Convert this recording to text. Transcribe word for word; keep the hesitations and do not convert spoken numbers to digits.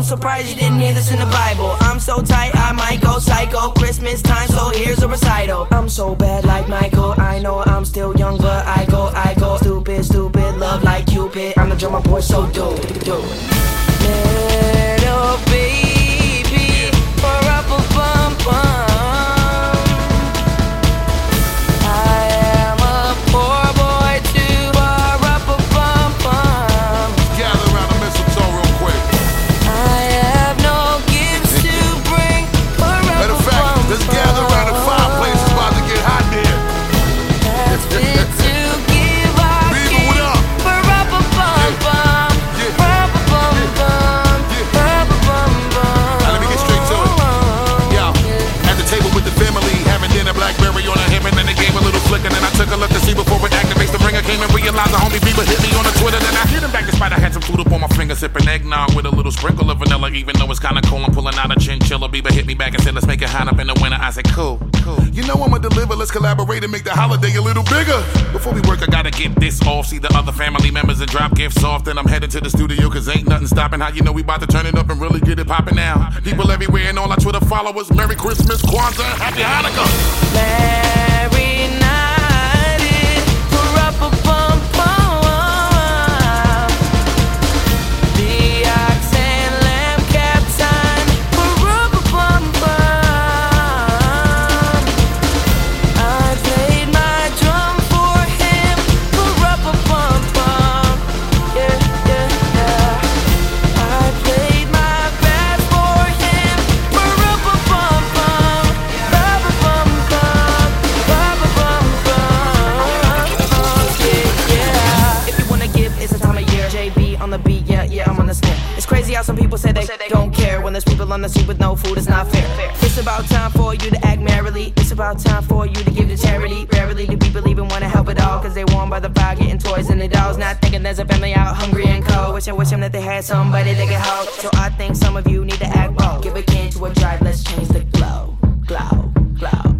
surprised you didn't hear this in the Bible. I'm so tight, I might go psycho. Christmas time, so here's a recital. I'm so bad like Michael. I know I'm still young, but I go, I go. Stupid, stupid, love like Cupid. I'm the drummer boy, so do, do. Little baby, for up a bum bum. And then I took a look to see before it activates the ring. I came and realized the homie Bieber hit me on the Twitter. Then I hit him back despite I had some food up on my finger. Sipping eggnog with a little sprinkle of vanilla. Even though it's kinda cold, I'm pulling out a chinchilla. Bieber hit me back and said, let's make it hot up in the winter. I said, cool, cool. You know I'ma deliver, let's collaborate and make the holiday a little bigger. Before we work, I gotta get this off. See the other family members and drop gifts off. Then I'm headed to the studio, cause ain't nothing stopping. How you know we about to turn it up and really get it popping now? People everywhere and all our Twitter followers. Merry Christmas, Kwanzaa, Happy Hanukkah. Merry night. Some people say they don't care when there's people on the street with no food. It's not fair. It's about time for you to act merrily. It's about time for you to give to charity. Rarely do people even want to help at all, cause they warm by the fire getting toys and the dolls. Not thinking there's a family out hungry and cold. Wish I wish them that they had somebody they could hold. So I think some of you need to act bold. Give a can to a drive, let's change the glow. Glow, glow.